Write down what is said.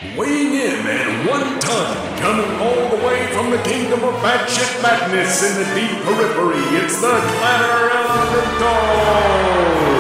Weighing in at 1 ton, coming all the way from the kingdom of batshit madness in the deep periphery, it's the Clatter of the Dog!